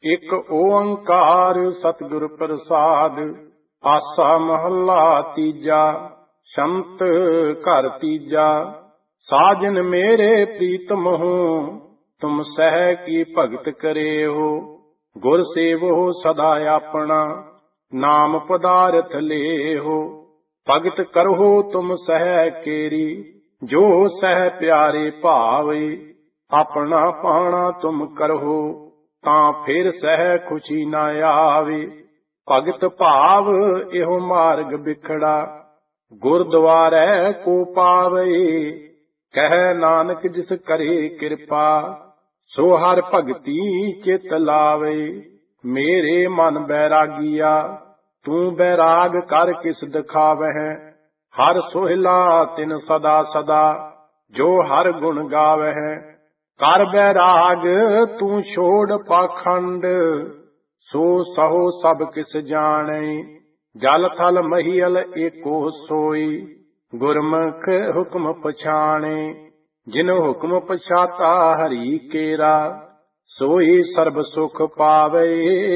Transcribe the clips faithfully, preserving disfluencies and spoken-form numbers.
ਇੱਕ ਓੰਕਾਰ ਸਤਿਗੁਰ ਪ੍ਰਸਾਦ। ਆਸਾ ਮਹੱਲਾ ਤੀਜਾ। ਸ਼ੰਤ ਘਰ ਤੀਜਾ। ਸਾਜਨ ਮੇਰੇ ਪ੍ਰੀਤਮ ਹੋ, ਤੁਮ ਸਹਿ ਕੀ ਭਗਤ ਕਰੇ ਹੋ। ਗੁਰ ਸੇਵੋ ਸਦਾ ਆਪਣਾ, ਨਾਮ ਪਦਾਰਥ ਲੇ ਹੋ। ਭਗਤ ਕਰੋ ਤੁਮ ਸਹਿ ਕੇਰੀ, ਜੋ ਸਹਿ ਪਿਆਰੇ ਭਾਵੇ। ਆਪਣਾ ਪਾਣਾ ਤੁਮ ਕਰੋ, ਤਾਂ ਫਿਰ ਸਹਿ ਖੁਸ਼ੀ ਨਾ ਆਵੇ। ਭਗਤ ਭਾਵ ਇਹੋ ਮਾਰਗ ਬਿਖੜਾ, ਗੁਰਦੁਆਰੇ ਕੋ ਪਾਵੇ। ਕਹਿ ਨਾਨਕ ਜਿਸ ਕਰੇ ਕਿਰਪਾ, ਸੋ ਹਰ ਭਗਤੀ ਚਿਤ ਲਾਵੇ। ਮੇਰੇ ਮਨ ਬੈਰਾਗੀਆ, ਤੂੰ ਬੈਰਾਗ ਕਰ ਕਿਸ ਦਿਖਾਵਹਿ। ਹਰ ਸੋਹਿਲਾ ਤਿਨ ਸਦਾ ਸਦਾ, ਜੋ ਹਰ ਗੁਣ ਗਾਵਹਿ। ਕਰ ਬੈਰਾਗ ਤੂੰ ਛੋੜ ਪਾਖੰਡ, ਸੋ ਸਹੋ ਸਭ ਕਿਸ ਜਾਣੈ। ਜਲ ਥਲ ਮਹੀਲ ਏਕੋ ਸੋਈ, ਗੁਰਮੁਖ ਹੁਕਮ ਪਛਾਣੈ। ਜਿਨ ਹੁਕਮ ਪਛਾਤਾ ਹਰੀ ਕੇਰਾ, ਸੋਈ ਸਰਬ ਸੁਖ ਪਾਵੇ।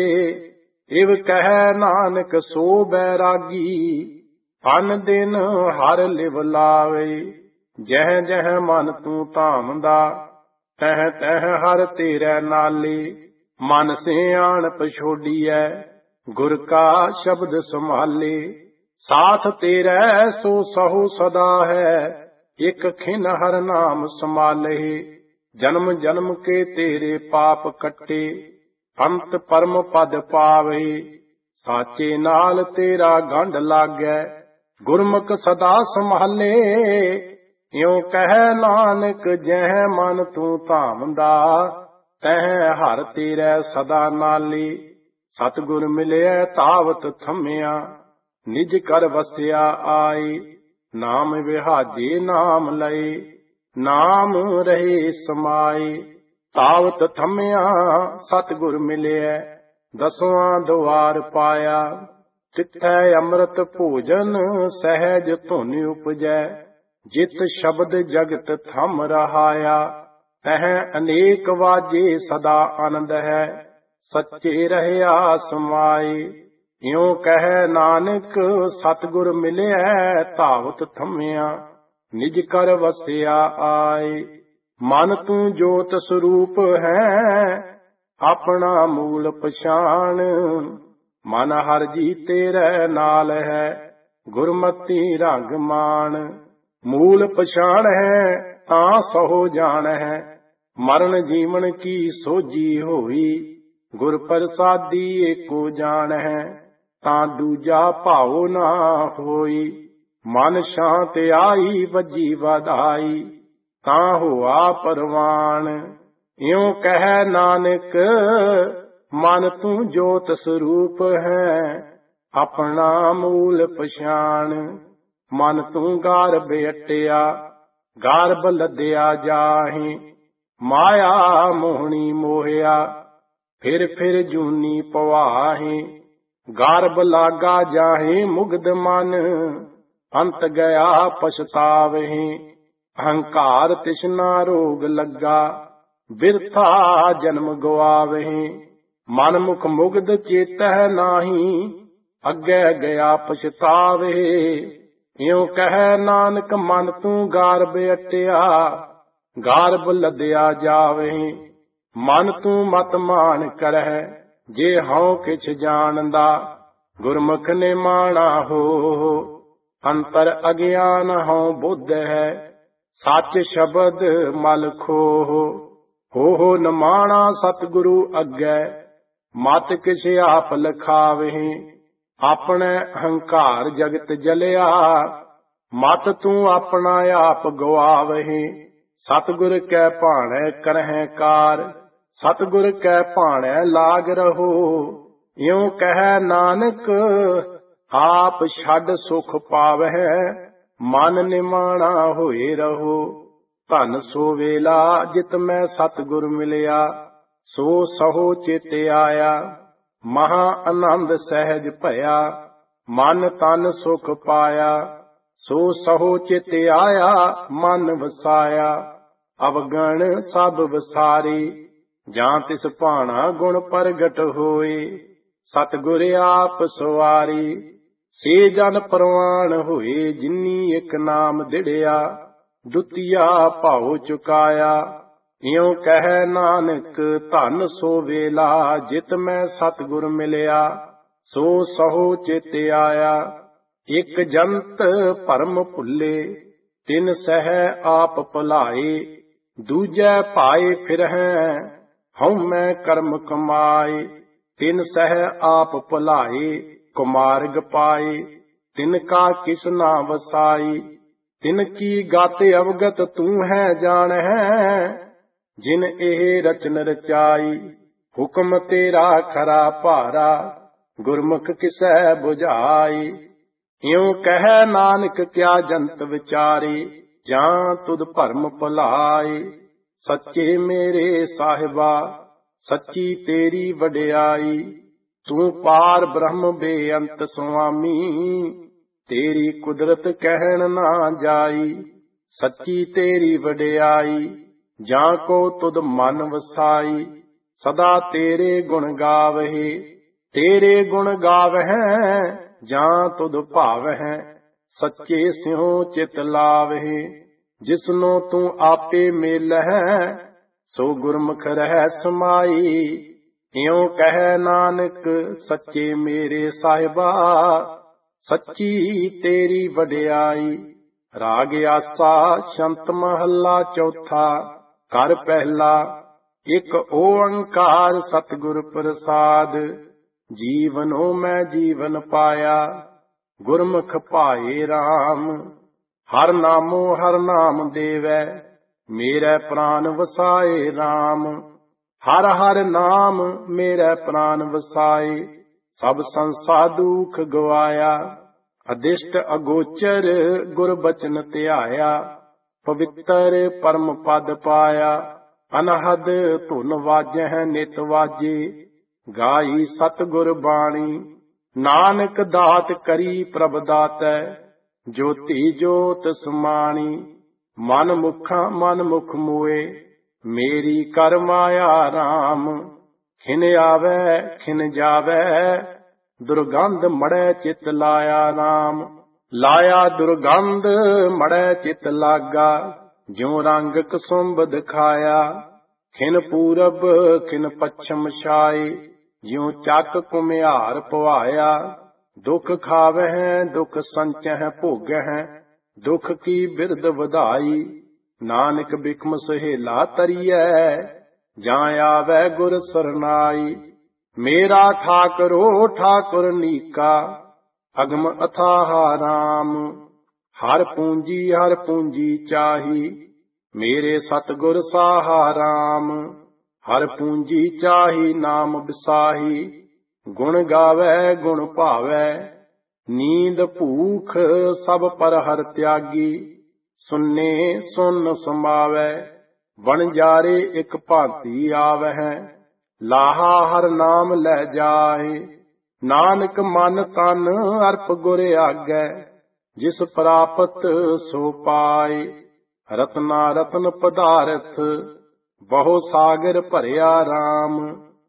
ਇਵ ਕਹਿ ਨਾਨਕ ਸੋ ਬੈਰਾਗੀ, ਅਨ ਦਿਨ ਹਰ ਲਿਵ ਲਾਵੇ। ਜਹ ਜਹ ਮਨ ਤੂੰ ਧਾਮਦਾ, ਤਹ ਤਹ ਹਰ ਤੇਰੇ ਨਾਲੇ। ਮਨ ਸਿਆਣ ਪਛੋੜੀਐ, ਗੁਰ ਕਾ ਸ਼ਬਦ ਸੰਭਾਲੇ। ਸਾਥ ਤੇਰੇ ਸੋ ਸਹੋ ਸਦਾ ਹੈ, ਇਕ ਖਿਨ ਹਰ ਨਾਮ ਸੰਭਾਲੇ। ਜਨਮ ਜਨਮ ਕੇ ਤੇਰੇ ਪਾਪ ਕੱਟੇ, ਅੰਤ ਪਰਮ ਪਦ ਪਾਵੇ। ਸਾਚੇ ਨਾਲ ਤੇਰਾ ਗੰਢ ਲਾਗੈ, ਗੁਰਮੁਖ ਸਦਾ ਸੰਭਾਲੇ। ਇਉ ਕਹਿ ਨਾਨਕ ਜਹ ਮਨ ਤੂੰ ਧਾਮਦਾ, ਤਹ ਹਰ ਤੇਰੇ ਸਦਾ ਨਾਲੇ। ਸਤਿਗੁਰ ਮਿਲਿਆ ਤਾਵਤ ਥੰਮਿਆ, ਨਿਜ ਕਰ ਵਸਿਆ ਆਏ। ਨਾਮ ਵਿਹਾਜੇ ਨਾਮ ਲਏ, ਨਾਮ ਰਹੇ ਸਮਾਏ। ਤਾਵਤ ਥੰਮਿਆ ਸਤਿਗੁਰ ਮਿਲਿਆ, ਦਸਵਾਂ ਦੁਆਰ ਪਾਇਆ। ਤਿੱਥੈ ਅੰਮ੍ਰਿਤ ਭੋਜਨ ਸਹਿਜ ਧੁਨ ਉਪਜੈ। ਜਿਤ ਸ਼ਬਦ ਜਗਤ ਥੰਮ ਰਹਾਇਆ, ਤਹ ਅਨੇਕ ਵਾਜੇ ਸਦਾ ਆਨੰਦ ਹੈ। ਸੱਚੇ ਰਹਿਆ ਸਮਾਏ। ਇਉ ਕਹਿ ਨਾਨਕ ਸਤਿਗੁਰ ਮਿਲਿਆ, ਧਾਵਤ ਥੰਮਿਆ, ਨਿਜ ਕਰ ਵਸਿਆ ਆਏ। ਮਨ ਤੂੰ ਜੋਤ ਸਰੂਪ ਹੈ, ਆਪਣਾ ਮੂਲ ਪਛਾਣ। ਮਨ ਹਰ ਜੀ ਤੇਰੇ ਨਾਲ ਹੈ, ਗੁਰਮਤੀ ਰੰਗ ਮਾਣ। ਮੂਲ ਪਛਾਣ ਹੈ ਤਾਂ ਸਹੋ ਜਾਣ ਹੈ, ਮਰਨ ਜੀਵਨ ਕੀ ਸੋਝੀ ਹੋਈ। ਗੁਰ ਪ੍ਰਸਾਦੀ ਏਕੋ ਜਾਣ ਹੈ, ਤਾਂ ਦੂਜਾ ਭਾਉ ਨਾ ਹੋਈ। ਮਨ ਸ਼ਾਂਤ ਆਈ ਵੱਜੀ ਵਧਾਈ, ਤਾਂ ਹੋਆ ਪਰਵਾਨ। ਇਉ ਕਹਿ ਨਾਨਕ ਮਨ ਤੂੰ ਜੋਤ ਸਰੂਪ ਹੈ, ਆਪਣਾ ਮੂਲ ਪਛਾਣ। ਮਨ ਤੂੰ ਗਾਰਬ ਅਟਿਆ, ਗਾਰਬ ਲੱਦਿਆ ਜਾਹੀ। ਮਾਇਆ ਮੋਹਣੀ ਮੋਹਿਆ, ਫਿਰ ਫਿਰ ਜੂਨੀ ਪਵਾਹੀ। ਗਾਰਬ ਲਾਗਾ ਜਾਹੀ ਮੁਗਧ ਮਨ, ਅੰਤ ਗਿਆ ਪਛਤਾਵਹੀ। ਅਹੰਕਾਰ ਤਿਸਨਾ ਰੋਗ ਲੱਗਾ, ਬਿਰਥਾ ਜਨਮ ਗਵਾਵਹੀ। ਮਨ ਮੁਖ ਮੁਗਧ ਚੇਤਹਿ ਨਾਹੀ, ਅੱਗੇ ਗਿਆ ਪਛਤਾਵੇ। ਇਉ ਕਹਿ ਨਾਨਕ ਮਨ ਤੂੰ ਗਾਰਬ ਅਟਿਆ, ਗਾਰਬ ਲੱਦਿਆ ਜਾਵੇ। ਮਨ ਤੂੰ ਮਤ ਮਾਨ ਕਰਹਿ, ਜੇ ਹਉ ਕਿਛ ਜਾਣਦਾ। ਗੁਰਮੁਖ ਨੇ ਮਾਣਾ ਹੋ, ਅੰਤਰ ਅਗਿਆਨ ਹਉ ਬੁੱਧ ਹੈ। ਸੱਚ ਸ਼ਬਦ ਮਲ ਖੋਹ, ਹੋ ਹੋ ਨ ਮਾਣਾ ਸਤਿਗੁਰੂ ਅੱਗੇ। ਮਤ ਕਿਛ ਆਪ ਲਖਾਵਹਿ, ਆਪਣੇ ਅਹੰਕਾਰ ਜਗਤ ਜਲਿਆ। ਮਤ ਤੂੰ ਆਪਣਾ ਆਪ ਗਵਾਵਹਿ, ਸਤਿਗੁਰ ਕੈ ਭਾਣੈ ਕਰਹਿ ਕਾਰ। ਸਤਿਗੁਰ ਕੈ ਭਾਣੈ ਲਾਗ ਰਹੋ। ਇਉ ਕਹਿ ਨਾਨਕ ਆਪ ਛੱਡ ਸੁਖ ਪਾਵਹਿ, ਮਨ ਨਿਮਾਣਾ ਹੋਏ ਰਹੋ। ਧਨ ਸੋ ਵੇਲਾ ਜਿਤ ਮੈਂ ਸਤਿਗੁਰ ਮਿਲਿਆ, ਸੋ ਸਹੋ ਚਿਤ ਆਇਆ। ਮਹਾ ਆਨੰਦ ਸਹਿਜ ਭਇਆ, ਮਨ ਤਨ ਸੁਖ ਪਾਇਆ। ਸੋ ਸਹੋ ਚਿਤ ਆਇਆ, ਮਨ ਵਸਾਇਆ। ਅਵਗਣ ਸਭ ਵਸਾਰੀ, ਜਾਂ ਤਿਸ ਭਾਣਾ ਗੁਣ ਪ੍ਰਗਟ ਹੋਏ। ਸਤਿਗੁਰ ਆਪ ਸਵਾਰੀ ਸੇ ਜਨ ਪ੍ਰਵਾਨ ਹੋਏ। ਜਿਨੀ ਇੱਕ ਨਾਮ ਦਿੜਿਆ ਦੁਤੀਆ ਭਾਉ ਚੁਕਾਇਆ। ਇਉ ਕਹਿ ਨਾਨਕ ਧਨ ਸੋ ਵੇਲਾ ਜਿਤ ਮੈਂ ਸਤਿਗੁਰ ਮਿਲਿਆ। ਸੋ ਸਹੋ ਚਿਤ ਆਇਆ ਇੱਕ ਜੰਤ ਭਰਮ ਭੁੱਲੇ। ਤਿਨ ਸਹਿ ਆਪ ਭੁਲਾਏ ਦੂਜੈ ਭਾਏ ਫਿਰਹਿ ਹਉ ਮੈਂ ਕਰਮ ਕਮਾਏ। ਤਿਨ ਸਹਿ ਆਪ ਭੁਲਾਏ ਕੁਮਾਰਗ ਪਾਏ। ਤਿਨ ਕਾ ਕਿਸ ਨਾ ਵਸਾਈ। ਤਿਨ ਕੀ ਗਤ ਅਵਗਤ ਤੂੰ ਹੈ ਜਾਣਹਿ। ਜਿਨ ਇਹ ਰਚਨ ਰਚਾਈ ਹੁਕਮ ਤੇਰਾ ਖਰਾ ਭਾਰਾ। ਗੁਰਮੁਖ ਕਿਸੈ 부ਝਾਈ। ਇਉ ਕਹਿ ਨਾਨਕ ਕਿਆ ਜੰਤ ਵਿਚਾਰੇ ਜਾਂ ਤੁਧ ਭਰਮ ਭੁਲਾਏ। ਸੱਚੇ ਮੇਰੇ ਸਾਹਿਬਾ ਸੱਚੀ ਤੇਰੀ ਵਡਿਆਈ। ਤੂੰ ਪਾਰ ਬ੍ਰਹਮ ਬੇਅੰਤ ਸੁਆਮੀ। ਤੇਰੀ ਕੁਦਰਤ ਕਹਿਣ ਨਾ ਜਾਈ। ਸੱਚੀ ਤੇਰੀ ਵਡਿਆਈ ਜਾਂ ਕੋ ਤੁਧ ਮਨ ਵਸਾਈ। ਸਦਾ ਤੇਰੇ ਗੁਣ ਗਾਵਹਿ ਤੇਰੇ ਗੁਣ ਗਾਵਹਿ ਜਾਂ ਤੁਧ ਭਾਵਹਿ। ਸੱਚੇ ਸਿਉ ਚਿਤ ਲਾਵਹਿ ਜਿਸਨੂੰ ਤੂੰ ਆਪੇ ਮੇਲਹਿ। ਸੋ ਗੁਰਮੁਖ ਰਹਿ ਸਮਾਈ। ਇਉ ਕਹਿ ਨਾਨਕ ਸੱਚੇ ਮੇਰੇ ਸਾਹਿਬਾ ਸੱਚੀ ਤੇਰੀ ਵਡਿਆਈ। ਰਾਗ ਆਸਾ ਸ਼ੰਤ ਮਹੱਲਾ ਚੌਥਾ। ਘਰ ਪਹਿਲਾ। ਇੱਕ ਓੰਕਾਰ ਸਤਿਗੁਰ ਪ੍ਰਸਾਦ। ਜੀਵਨੋ ਮੈਂ ਜੀਵਨ ਪਾਇਆ ਗੁਰਮੁਖ ਭਾਏ ਰਾਮ। ਹਰ ਨਾਮੋ ਹਰ ਨਾਮ ਦੇਵੈ ਮੇਰੇ ਪ੍ਰਾਨ ਵਸਾਏ ਰਾਮ। ਹਰ ਹਰ ਨਾਮ ਮੇਰੇ ਪ੍ਰਾਨ ਵਸਾਏ। ਸਭ ਸੰਸਾ ਦੁਖ ਗਵਾਇਆ। ਅਦਿਸ਼ਟ ਅਗੋਚਰ ਗੁਰ ਬਚਨ ਧਿਆਇਆ। ਪਵਿੱਤਰ ਪਰਮ ਪਦ ਪਾਇਆ। ਅਨਹਦ ਧੁਨ ਵਾਜਹਿ ਨਿਤ ਵਾਜੇ। ਗਾਈ ਸਤਿਗੁਰ ਬਾਣੀ ਨਾਨਕ ਦਾਤ ਕਰੀ ਪ੍ਰਭ ਦਾਤੈ। ਜੋਤੀ ਜੋਤ ਸਮਾਣੀ ਮਨ ਮੁਖਾਂ ਮਨ ਮੁਖ ਮੋਏ। ਮੇਰੀ ਕਰ ਮਾਇਆ ਰਾਮ। ਖਿਨ ਆਵੈ ਖਿਨ ਜਾਵੈ ਦੁਰਗੰਧ ਮੜੈ ਚਿਤ ਲਾਇਆ ਰਾਮ। ਲਾਇਆ ਦੁਰਗੰਧ ਮੜੈ ਚਿਤ ਲਾਗਾ। ਜਿਉ ਰੰਗ ਕਸੁੰਭ ਦਿਖਾਇਆ। ਖਿਨ ਪੂਰਬ ਖਿਨ ਪੱਛਮ ਛਾਏ। ਜਿਉ ਚੱਕ ਕੁਮਿਹਾਰ ਪਵਾਇਆ। ਦੁਖ ਖਾਵਹਿ ਦੁਖ ਸੰਚਹਿ ਭੋਗਹਿ। ਦੁਖ ਕੀ ਬਿਰਦ ਵਧਾਈ। ਨਾਨਕ ਬਿਕਮ ਸਹੇਲਾ ਤਰੀਐ ਜਾਂ ਆਵੈ ਗੁਰ ਸਰਨਾਈ। ਮੇਰਾ ਠਾਕਰੋ ਠਾਕੁਰ ਨੀਕਾ ਅਗਮ ਅਥਾਹ ਰਾਮ। ਹਰ ਪੂੰਜੀ ਹਰ ਪੂੰਜੀ ਚਾਹੀ ਮੇਰੇ ਸਤਿਗੁਰ ਸਾਹਾ ਰਾਮ। ਹਰ ਪੂੰਜੀ ਚਾਹੀ ਨਾਮ ਵਿਸਾਹੀ। ਗੁਣ ਗਾਵੈ ਗੁਣ ਭਾਵੈ ਨੀਂਦ ਭੂਖ ਸਭ ਪਰ ਹਰ ਤਿਆਗੀ। ਸੁਨੇ ਸੁਨ ਸਮਾਵੈ ਵਣਜਾਰੇ ਇੱਕ ਭਾਂਤੀ ਆਵਹਿ। ਲਾਹਾ ਹਰ ਨਾਮ ਲੈ ਜਾਏ ਨਾਨਕ ਮਨ ਤਨ ਅਰਪ ਗੁਰ ਆਗੈ। ਜਿਸ ਪ੍ਰਾਪਤ ਸੋ ਪਾਏ। ਰਤਨਾ ਰਤਨ ਪਦਾਰਥ ਬਹੁ ਸਾਗਰ ਭਰਿਆ ਰਾਮ।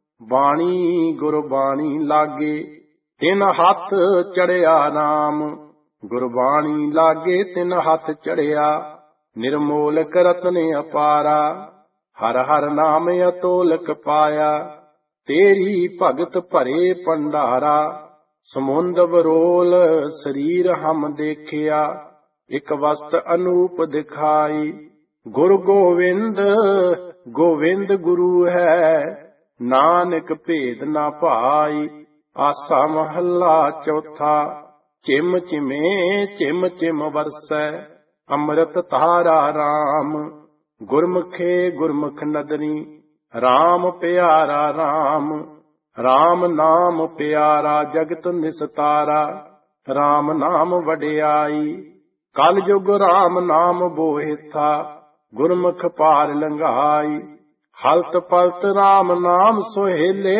ਬਾਣੀ ਗੁਰਬਾਣੀ ਲਾਗੇ ਤਿਨ ਹੱਥ ਚੜਿਆ ਰਾਮ। ਗੁਰਬਾਣੀ ਲਾਗੇ ਤਿਨ ਹੱਥ ਚੜਿਆ। ਨਿਰਮੋਲਕ ਰਤਨ ਅਪਾਰਾ। ਹਰ ਹਰ ਨਾਮ ਅਤੋਲਕ ਪਾਇਆ। ਤੇਰੀ ਭਗਤ ਭਰੇ ਭੰਡਾਰਾ। ਸਮੁੰਦ ਬਰੋਲ ਸਰੀਰ ਹਮ ਦੇਖਿਆ। ਇੱਕ ਵਸਤ ਅਨੂਪ ਦਿਖਾਈ। ਗੁਰ ਗੋਵਿੰਦ ਗੋਵਿੰਦ ਗੁਰੂ ਹੈ ਨਾਨਕ ਭੇਦ ਨਾ ਭਾਈ। ਆਸਾ ਮਹੱਲਾ ਚੌਥਾ। ਚਿਮ ਚਿਮੇ ਚਿਮ ਚਿਮ ਵਰਸੈ ਅੰਮ੍ਰਿਤ ਧਾਰਾ ਰਾਮ। ਗੁਰਮੁਖੇ ਗੁਰਮੁਖ ਨਦਰੀ ਰਾਮ ਪਿਆਰਾ ਰਾਮ। ਰਾਮ ਨਾਮ ਪਿਆਰਾ ਜਗਤ ਨਿਸਤਾਰਾ। ਰਾਮ ਨਾਮ ਵਡਿਆਈ ਕਲ ਯੁਗ ਰਾਮ ਨਾਮ ਬੋਹਿਥਾ। ਗੁਰਮੁਖ ਪਾਰ ਲੰਘਾਈ ਹਲਤ ਪਲਤ ਰਾਮ ਨਾਮ ਸੁਹੇਲੇ।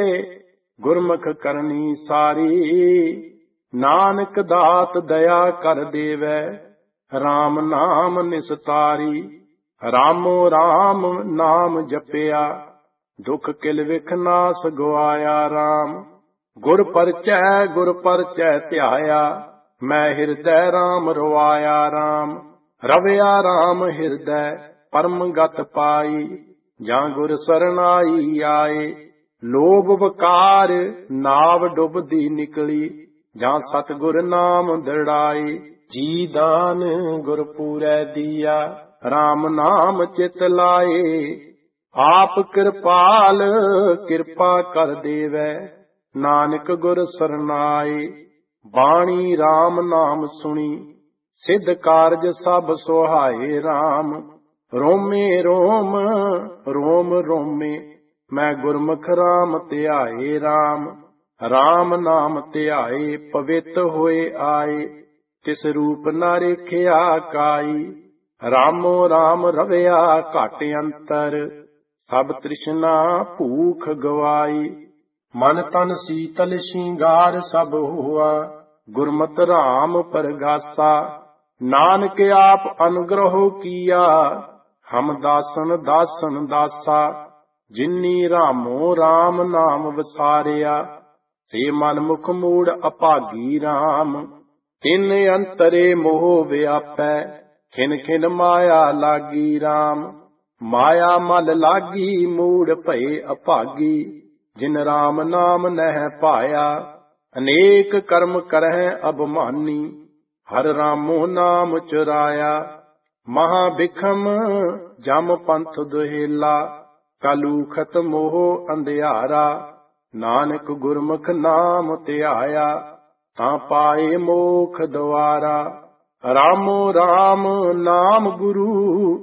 ਗੁਰਮੁਖ ਕਰਨੀ ਸਾਰੀ ਨਾਨਕ ਦਾਤ ਦਇਆ ਕਰ ਦੇਵੈ। ਰਾਮ ਨਾਮ ਨਿਸਤਾਰੀ ਰਾਮੋ ਰਾਮ ਨਾਮ ਜਪਿਆ। ਦੁਖ ਕਿਲ ਵਿਖ ਨਾਸ ਗਵਾਇਆ ਰਾਮ। ਗੁਰ ਪਰਚੈ ਗੁਰ ਪਰਚੈ ਧਿਆਇਆ, ਮੈਂ ਹਿਰਦੈ ਰਾਮ ਰਵਾਇਆ ਰਾਮ। ਰਵਿਆ ਰਾਮ ਹਿਰਦੈ ਪਰਮ ਗਤ ਪਾਈ, ਜਾਂ ਗੁਰ ਸਰਨਾਈ ਆਏ। ਲੋਭ ਵਕਾਰ ਨਾਵ ਡੁੱਬਦੀ ਨਿਕਲੀ, ਜਾਂ ਸਤਿਗੁਰ ਨਾਮ ਦ੍ਰਿੜਾਈ। ਜੀ ਦਾਨ ਗੁਰ ਪੂਰੈ ਦੀਆ, ਰਾਮ ਨਾਮ ਚਿਤ ਲਾਏ। ਆਪ ਕਿਰਪਾਲ ਕਿਰਪਾ ਕਰ ਦੇਵੈ, ਨਾਨਕ ਗੁਰ ਸਰਨਾਏ। ਬਾਣੀ ਰਾਮ ਨਾਮ ਸੁਣੀ, ਸਿੱਧ ਕਾਰਜ ਸਭ ਸੁਹਾਏ ਰਾਮ। ਰੋਮੇ ਰੋਮ ਰੋਮ ਰੋਮੇ, ਮੈਂ ਗੁਰਮੁਖ ਰਾਮ ਧਿਆਏ ਰਾਮ। ਰਾਮ ਨਾਮ ਧਿਆਏ ਪਵਿੱਤ ਹੋਏ ਆਏ, ਤਿਸ ਰੂਪ ਨਾ ਰੇਖਿਆ ਕਾਈ। ਰਾਮੋ ਰਾਮ ਰਵਿਆ ਘਟ ਅੰਤਰ, ਸਭ ਤ੍ਰਿਸ਼ਨਾ ਭੂਖ ਗਵਾਈ। ਮਨ ਤਨ ਸੀਤਲ ਸ਼ਿੰਗਾਰ ਸਭ ਹੁਆ, ਗੁਰਮਤਿ ਰਾਮ ਪਰਗਾਸਾ। ਨਾਨਕ ਆਪ ਅਨੁਗ੍ਰਹ ਕੀਆ, ਹਮ ਦਾਸਨ ਦਾਸਨ ਦਾਸਾ। ਜਿਨੀ ਰਾਮੋ ਰਾਮ ਨਾਮ ਵਸਾਰਿਆ, ਸੇ ਮਨ ਮੁਖ ਮੂੜ ਅਭਾਗੀ ਰਾਮ। ਤਿਨ ਅੰਤਰੇ ਮੋਹ ਵਿਆਪੈ, ਖਿਨ ਖਿਨ ਮਾਇਆ ਲਾਗੀ ਰਾਮ। ਮਾਇਆ ਮਲ ਲਾਗੀ ਮੂੜ ਭਏ ਅਭਾਗੀ, ਜਿਨ ਰਾਮ ਨਾਮ ਨਹਿ ਪਾਇਆ। ਅਨੇਕ ਕਰਮ ਕਰਹਿ ਅਭਮਾਨੀ, ਹਰ ਰਾਮੋ ਨਾਮ ਚੁਰਾਇਆ। ਮਹਾ ਬਿਖਮ ਜਮ ਪੰਥ ਦੁਹੇਲਾ, ਕਲੂਖਤ ਮੋਹ ਅੰਧਿਆਰਾ। ਨਾਨਕ ਗੁਰਮੁਖ ਨਾਮ ਧਿਆਇਆ, ਤਾਂ ਪਾਏ ਮੋਖ ਦੁਆਰਾ। ਰਾਮੋ ਰਾਮ ਨਾਮ ਗੁਰੂ,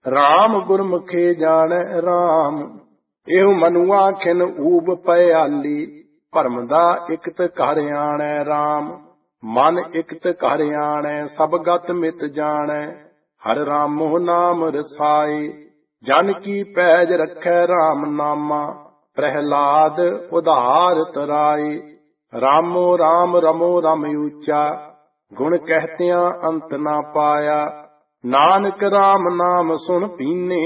ਰਾਮ ਗੁਰਮੁਖੇ ਜਾਣੈ ਰਾਮ। ਇਹੋ ਮਨੁਆ ਖਿਨ ਊਬ ਪਿਆਲੀ, ਭਰਮ ਦਾ ਇਕਤ ਘਰ ਆਣੈ ਰਾਮ। ਮਨ ਇਕਤ ਘਰ ਆਣੈ, ਸਭ ਗਤ ਮਿਤ ਜਾਣੈ। ਹਰ ਰਾਮੋ ਨਾਮ ਰਸਾਏ, ਜਨ ਕੀ ਪੈਜ ਰੱਖੈ ਰਾਮ ਨਾਮਾ। ਪ੍ਰਹਿਲਾਦ ਉਧਾਰ ਤਰਾਏ, ਰਾਮੋ ਰਾਮ ਰਮੋ ਰਮ ਊਚਾ। ਗੁਣ ਕਹਿਤਿਆਂ ਅੰਤ ਨਾ ਪਾਇਆ, ਨਾਨਕ ਰਾਮ ਨਾਮ ਸੁਣ ਪੀਨੇ।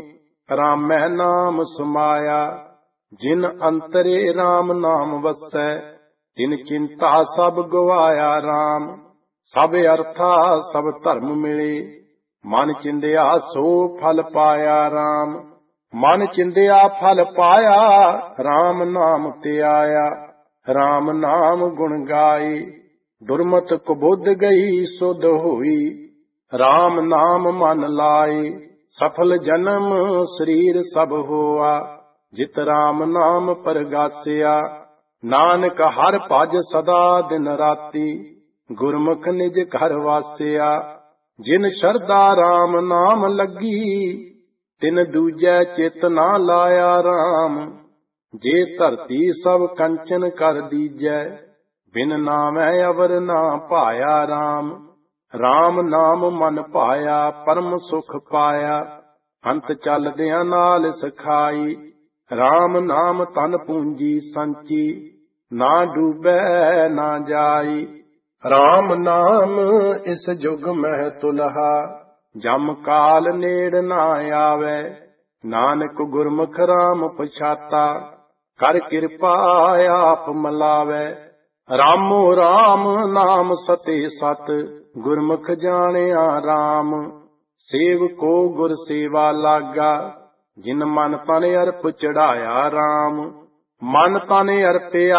ਰਾਮੈ ਨਾਮ ਸਮਾਇਆ, ਜਿਨ ਅੰਤਰੇ ਰਾਮ ਨਾਮ ਵਸੈ। ਤਿਨ ਚਿੰਤਾ ਸਭ ਗਵਾਇਆ ਰਾਮ। ਸਭ ਅਰਥਾ ਸਭ ਧਰਮ ਮਿਲੇ, ਮਨ ਚਿੰਦਿਆ ਸੋ ਫਲ ਪਾਇਆ ਰਾਮ। ਮਨ ਚਿੰਦਿਆ ਫਲ ਪਾਇਆ, ਰਾਮ ਨਾਮ ਧਿਆਇਆ। ਰਾਮ ਨਾਮ ਗੁਣ ਗਾਏ, ਦੁਰਮਤ ਕੁਬੁੱਧ ਗਈ ਸੁਧ ਹੋਈ। ਰਾਮ ਨਾਮ ਮਨ ਲਾਏ, ਸਫਲ ਜਨਮ ਸਰੀਰ ਸਭ ਹੋਆ। ਜਿਤ ਰਾਮ ਨਾਮ ਪਰਗਾਸਿਆ, ਨਾਨਕ ਹਰ ਭਜ ਸਦਾ ਦਿਨ ਰਾਤੀ। ਗੁਰਮੁਖ ਨਿਜ ਘਰ ਵਾਸਿਆ, ਜਿਨ ਸ਼ਰਧਾ ਰਾਮ ਨਾਮ ਲੱਗੀ। ਤਿਨ ਦੂਜੈ ਚਿਤ ਨਾ ਲਾਇਆ ਰਾਮ। ਜੇ ਧਰਤੀ ਸਭ ਕੰਚਨ ਕਰ ਦੀਜੈ, ਬਿਨ ਨਾਮੈ ਅਵਰ ਨਾ ਭਾਇਆ ਰਾਮ। ਰਾਮ ਨਾਮ ਮਨ ਭਾਇਆ, ਪਰਮ ਸੁਖ ਪਾਇਆ। ਅੰਤ ਚੱਲਦਿਆਂ ਨਾਲ ਸਖਾਈ, ਰਾਮ ਨਾਮ ਤਨ ਪੂੰਜੀ ਸੰਚੀ। ਨਾ ਡੂਬੈ ਨਾ ਜਾਈ, ਰਾਮ ਨਾਮ ਇਸ ਜੁਗ ਮਹਿ ਤੁਲਹਾ। ਜਮ ਕਾਲ ਨੇੜ ਨਾ ਆਵੈ, ਨਾਨਕ ਗੁਰਮੁਖ ਰਾਮ ਪਛਾਤਾ। ਕਰ ਕਿਰਪਾ ਆਪ ਮਲਾਵੈ, ਰਾਮੋ ਰਾਮ ਨਾਮ ਸਤੇ ਸਤ। ਗੁਰਮੁਖ ਜਾਣਿਆ ਰਾਮ, ਸੇਵਕੋ ਗੁਰ ਸੇਵਾ ਲਾਗਾ। ਜਿਨ ਮਨ ਤਨ ਅਰਪ ਚੜਾਇਆ ਰਾਮ। ਮਨ ਤਨ ਅਰਪਿਆ,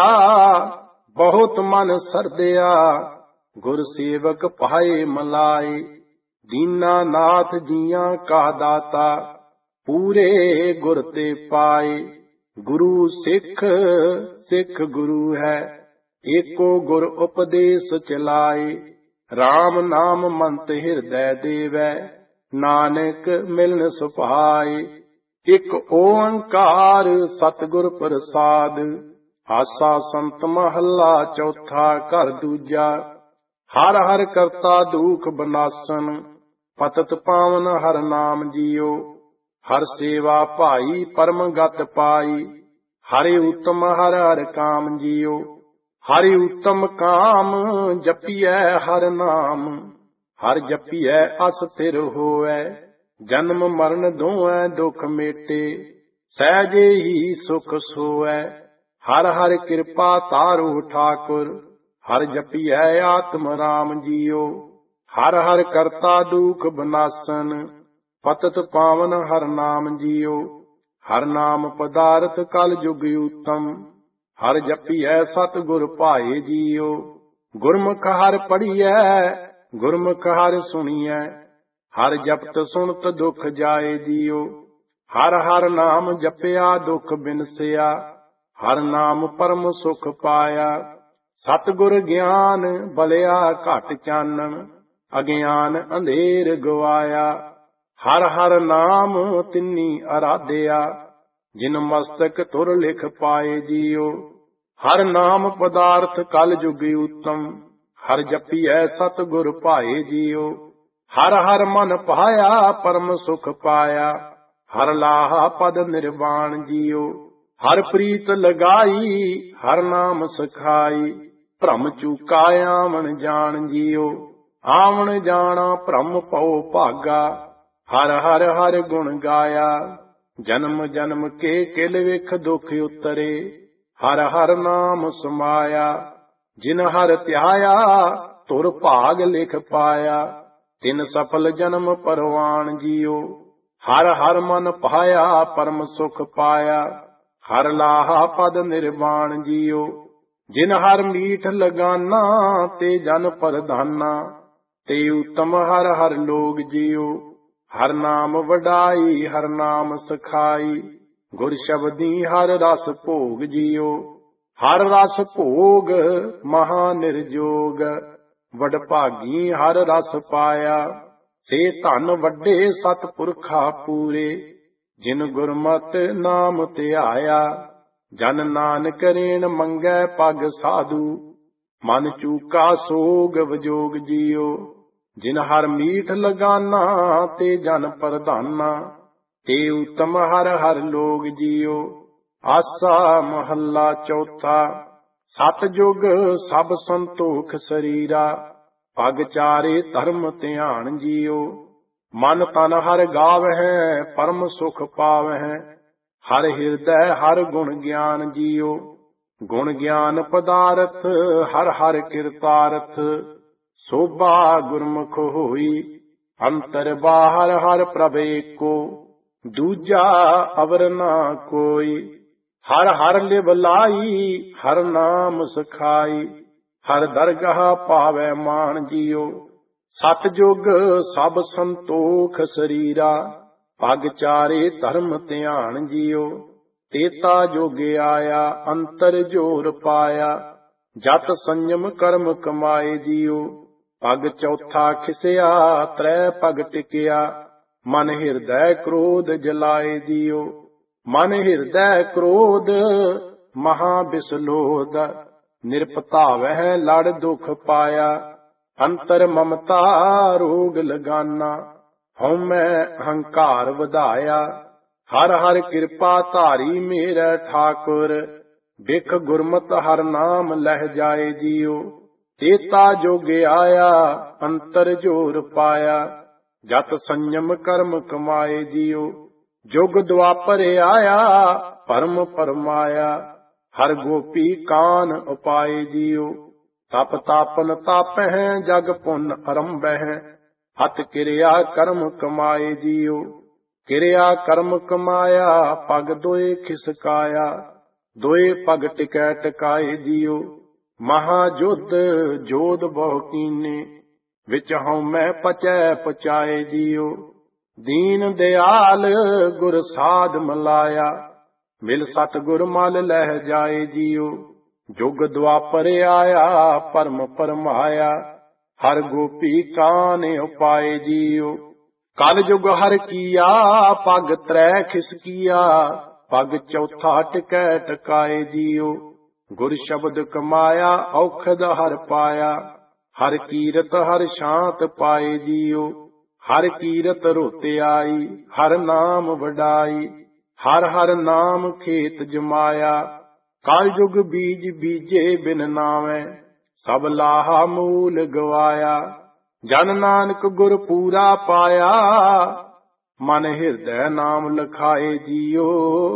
ਬਹੁਤ ਮਨ ਸਰਦਿਆ। ਗੁਰ ਸੇਵਕ ਪਾਏ ਮਲਾਏ, ਦੀਨਾ ਨਾਥ ਜੀਆਂ ਕਾ ਦਾਤਾ। ਪੂਰੇ ਗੁਰ ਤੇ ਪਾਏ, ਗੁਰੂ ਸਿੱਖ ਸਿੱਖ ਗੁਰੂ ਹੈ। ਏਕੋ ਗੁਰ ਉਪਦੇਸ਼ ਚਲਾਏ, ਰਾਮ ਨਾਮ ਮੰਤ ਹਿਰਦੈ ਦੇਵੈ। ਨਾਨਕ ਮਿਲਨ ਸੁਭਾਏ, ਇਕ ਓੰਕਾਰ ਸਤਿਗੁਰ ਪ੍ਰਸਾਦ। ਆਸਾ ਸੰਤ ਮਹੱਲਾ ਚੌਥਾ, ਘਰ ਦੂਜਾ। ਹਰ ਹਰ ਕਰਤਾ ਦੁਖ ਬਨਾਸਨ, ਪਤਿਤ ਪਾਵਨ ਹਰ ਨਾਮ ਜੀਓ। ਹਰ ਸੇਵਾ ਭਾਈ ਪਰਮ ਗਤ ਪਾਈ, ਹਰਿ ਉਤਮ ਹਰ ਹਰ ਕਾਮ ਜੀਓ। ਹਰਿ ਉਤਮ ਕਾਮ ਜਪੀਐ ਹਰ ਨਾਮ। ਹਰ ਜਪੀਐ ਅਸ ਥਿਰ ਹੋਵੈ, ਜਨਮ ਮਰਨ ਦੋਇ ਦੁਖ ਮੇਟੇ। ਸਹਿਜੇ ਹੀ ਸੁਖ ਸੋਐ। ਹਰ ਹਰ ਕਿਰਪਾ ਤਾਰੂ ਠਾਕੁਰ, ਹਰ ਜਪੀਐ ਆਤਮ ਰਾਮ ਜੀਓ। ਹਰ ਹਰ ਕਰਤਾ ਦੁਖ ਬਨਾਸਨ, ਪਤਿਤ ਪਾਵਨ ਹਰ ਨਾਮ ਜੀਓ। ਹਰ ਨਾਮ ਪਦਾਰਥ ਕਲ ਜੁਗ ਊਤਮ, ਹਰ ਜਪੀਐ ਸਤ ਗੁਰ ਭਾਏ ਜੀਓ। ਗੁਰਮੁਖ ਹਰ ਪੜੀਐ, ਗੁਰਮੁਖ ਹਰ ਸੁਣੀਐ, ਹਰ ਜਪਤ ਸੁਣਤ ਦੁਖ ਜਾਏ ਜੀਓ। ਹਰ ਹਰ ਨਾਮ ਜਪਿਆ ਦੁਖ ਬਿਨਸਿਆ, ਹਰ ਨਾਮ ਪਰਮ ਸੁਖ ਪਾਇਆ। ਸਤਿਗੁਰ ਗਿਆਨ ਬਲਿਆ ਘਟ ਚਾਨਣ, ਅਗਿਆਨ ਅੰਧੇਰ ਗਵਾਇਆ। ਹਰ ਹਰ ਨਾਮ ਤਿੰਨੀ ਅਰਾਧਿਆ, ਜਿਨ ਮਸਤਕ ਤੁਰ ਲਿਖ ਪਾਏ ਜੀਓ। ਹਰ ਨਾਮ ਪਦਾਰਥ ਕਲ ਜੁਗ ਊਤਮ, ਹਰ ਜਪੀਐ ਸਤ ਗੁਰ ਭਾਏ ਜੀਓ। ਹਰ ਹਰ ਮਨ ਪਾਇਆ ਪਰਮ ਸੁਖ ਪਾਇਆ, ਹਰ ਲਾਹਾ ਪਦ ਨਿਰਵਾਣ ਜੀਓ। ਹਰ ਪ੍ਰੀਤ ਲਗਾਈ, ਹਰ ਨਾਮ ਸਖਾਈ, ਭ੍ਰਮ ਚੂਕਾ ਆਵਣ ਜਾਣ ਜੀਓ। ਆਵਣ ਜਾਣਾ ਭ੍ਰਮ ਪਉ ਭਾਗਾ, ਹਰ ਹਰ ਹਰ ਗੁਣ ਗਾਇਆ। ਜਨਮ ਜਨਮ ਕੇ ਕਿਲ ਵਿਖ ਦੁਖ ਉਤਰੇ, ਹਰ ਹਰ ਨਾਮ ਸਮਾਇਆ। ਜਿਨ ਹਰ ਧਿਆਇਆ ਤੁਰ ਭਾਗ ਲਿਖ ਪਾਇਆ, ਤਿਨ ਸਫਲ ਜਨਮ ਪਰਵਾਣ ਜੀਓ। ਹਰ ਹਰ ਮਨ ਪਾਇਆ ਪਰਮ ਸੁਖ ਪਾਇਆ, ਹਰ ਲਾਹਾ ਪਦ ਨਿਰਵਾਣ ਜੀਓ। ਜਿਨ ਹਰ ਮੀਠ ਲਗਾਨਾ, ਤੇ ਜਨ ਪ੍ਰਧਾਨਾ, ਤੇ ਉਤਮ ਹਰ ਹਰ ਲੋਗ ਜੀਓ। ਹਰ ਨਾਮ ਵਡਾਈ, ਹਰ ਨਾਮ ਸਖਾਈ, ਗੁਰ ਸ਼ਬਦੀ ਹਰ ਰਸ ਭੋਗ ਜੀਓ। ਹਰ ਰਸ ਭੋਗ ਮਹਾ ਨਿਰਜੋਗ, ਵਡਭਾਗੀ ਹਰ ਰਸ ਪਾਇਆ। ਸੇ ਧਨ ਵੱਡੇ ਸਤਿਪੁਰਖਾ ਪੂਰੇ, ਜਿਨ ਗੁਰਮਤਿ ਨਾਮ ਧਿਆਇਆ। ਜਨ ਨਾਨਕ ਰੇਣ ਮੰਗੈ ਪਗ ਸਾਧੂ, ਮਨ ਚੂਕਾ ਸੋਗ ਵਿਜੋਗ ਜੀਓ। ਜਿਨ ਹਰ ਮੀਠ ਲਗਾਨਾ, ਤੇ ਜਨ ਪ੍ਰਧਾਨਾ, ਤੇ ਉਤਮ ਹਰ ਹਰ ਲੋਗ ਜੀਓ। ਆਸਾ ਮਹੱਲਾ ਚੌਥਾ। ਸਤਿਜੁਗ ਸਭ ਸੰਤੋਖ ਸਰੀਰਾ, ਪਗ ਚਾਰੇ ਧਰਮ ਧਿਆਨ ਜੀਓ। ਮਨ ਤਨ ਹਰ ਗਾਵਹਿ, ਪਰਮ ਸੁਖ ਪਾਵਹਿ, ਹਰ ਹਿਰਦੈ ਹਰ ਗੁਣ ਗਿਆਨ ਜੀਓ। ਗੁਣ ਗਿਆਨ ਪਦਾਰਥ, ਹਰ ਹਰ ਕਿਰਤਾਰਥ, ਸੋਭਾ ਗੁਰਮੁਖ ਹੋਈ। ਅੰਤਰ ਬਾਹਰ ਹਰ ਪ੍ਰਭ ਏਕੋ, ਦੂਜਾ ਅਵਰ ਨਾ ਕੋਈ। ਹਰ ਹਰ ਲਿਵ ਲਾਈ, ਹਰ ਨਾਮ ਸਖਾਈ, ਹਰ ਦਰਗਾਹ ਪਾਵੈ ਮਾਨ ਜੀਓ। ਸਤਿਜੁਗ ਸਭ ਸੰਤੋਖ ਸਰੀਰਾ, ਪਗ ਚਾਰੇ ਧਰਮ ਧਿਆਨ ਜੀਓ। ਤੇਤਾ ਜੋਗ ਆਇਆ, ਅੰਤਰ ਜੋਰ ਪਾਇਆ, ਜਤ ਸੰਜਮ ਕਰਮ ਕਮਾਏ ਜੀਓ। ਪਗ ਚੌਥਾ ਖਿਸਿਆ, ਤ੍ਰੈ ਪਗ ਟਿਕਿਆ, ਮਨ ਹਿਰਦੈ ਕ੍ਰੋਧ ਜਲਾਏ ਜੀਓ। ਮਨ ਹਿਰਦੈ ਕ੍ਰੋਧ ਮਹਾ ਬਿਸਲੋਦ, ਨਿਰਪਤਾਵਹਿ ਲੜ ਦੁਖ ਪਾਇਆ। ਅੰਤਰ ਮਮਤਾ ਰੋਗ ਲਗਾਨਾ, ਹਉਮੈ ਹੰਕਾਰ ਵਧਾਇਆ। ਹਰ ਹਰ ਕਿਰਪਾ ਧਾਰੀ ਮੇਰਾ ਠਾਕੁਰ, ਬਿਖ ਗੁਰਮਤਿ ਹਰ ਨਾਮ ਲਹਿ ਜਾਏ ਜੀਓ। ਤੇਤਾ ਜੋਗ ਆਇਆ, ਅੰਤਰ ਜੋਰ ਪਾਇਆ, ਜਤ ਸੰਜਮ ਕਰਮ ਕਮਾਏ ਜੀਓ। ਜੁਗ ਦੁਆਪਰ ਆਇਆ, ਪਰਮ ਪਰਮਾਇਆ, ਹਰ ਗੋਪੀ ਕਾਨ ਉਪਾਏ ਜੀਓ। ਤਪ ਤਾਪਨ ਤਾਪਹਿ, ਜਗ ਪੁੰਨ ਅਰੰਭਹਿ, ਹੱਥ ਕਿਰਿਆ ਕਰਮ ਕਮਾਏ ਜੀਓ। ਕਿਰਿਆ ਕਰਮ ਕਮਾਇਆ, ਪਗ ਦੋਏ ਖਿਸਕਾਇਆ, ਦੋਏ ਪਗ ਟਿਕੈ ਟਿਕਾਏ ਜੀਓ। ਮਹਾ ਜੁਧ ਜੋਧ ਬਹੁ ਕੀਨੇ, ਵਿੱਚ ਹਉਮੈ ਪਚੈ ਪਚਾਏ ਜੀਓ। ਦੀਨ ਦਿਆਲ ਗੁਰ ਸਾਧ ਮਲਾਇਆ, ਮਿਲ ਸਤ ਗੁਰ ਮਲ ਲਹਿ ਜਾਏ ਜੀਓ। ਜੁਗ ਦੁਆਪਰ ਆਇਆ, ਪਰਮ ਪਰਮਾਇਆ, ਹਰ ਗੋਪੀ ਕਾਨ ਉਪਾਏ ਜੀਓ। ਕਲ ਜੁਗ ਹਰ ਕੀਆ, ਪਗ ਤ੍ਰੈ ਖਿਸਕੀਆ, ਪਗ ਚੌਥਾ ਟਿਕੈ ਟਿਕਾਏ ਜੀਓ। ਗੁਰ ਸ਼ਬਦ ਕਮਾਇਆ, ਔਖਦ ਹਰ ਪਾਇਆ, ਹਰ ਕੀਰਤ ਹਰ ਸ਼ਾਂਤ ਪਾਏ ਜੀਓ। ਹਰ ਕੀਰਤ ਰੋਤੇ ਆਈ, ਹਰ ਨਾਮ ਵਡਾਈ, ਹਰ ਹਰ ਨਾਮ ਖੇਤ ਜਮਾਇਆ। ਕਲ ਜੁਗ ਬੀਜ ਬੀਜੇ ਬਿਨ ਨਾਵੈ, ਸਭ ਲਾਹਾ ਮੂਲ ਗਵਾਇਆ। ਜਨ ਨਾਨਕ ਗੁਰ ਪੂਰਾ ਪਾਇਆ, ਮਨ ਹਿਰਦੈ ਨਾਮ ਲਖਾਏ ਜੀਓ।